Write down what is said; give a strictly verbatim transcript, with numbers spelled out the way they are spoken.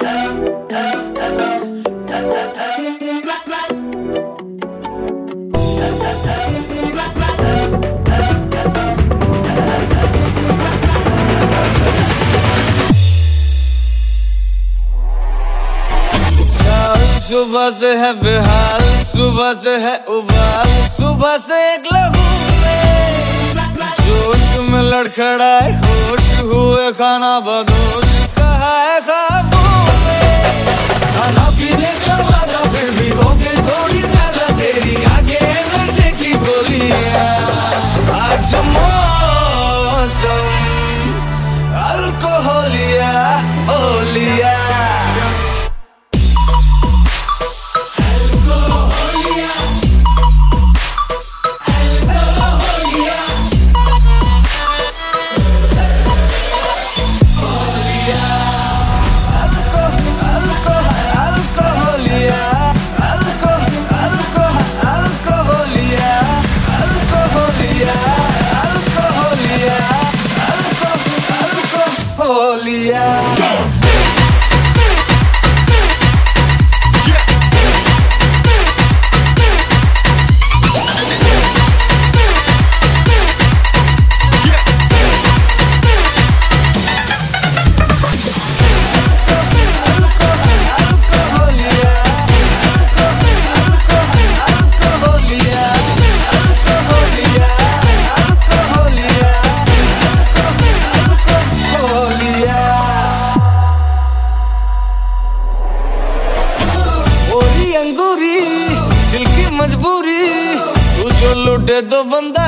सुबह से है बेहाल, सुबह से है उबाल, सुबह से एक लहू में जोश में लड़खड़ाए होश हुए खाना बदोश कहा है ख्वाबों में। खाना पीने का वादा फिर भी हो गई थोड़ी ज्यादा देरी, आगे नशे की गोलियां आज मौसम अल्कोहलिया ओलिया। अंगूरी दिल की मजबूरी, तू जो लुटे तो बंदा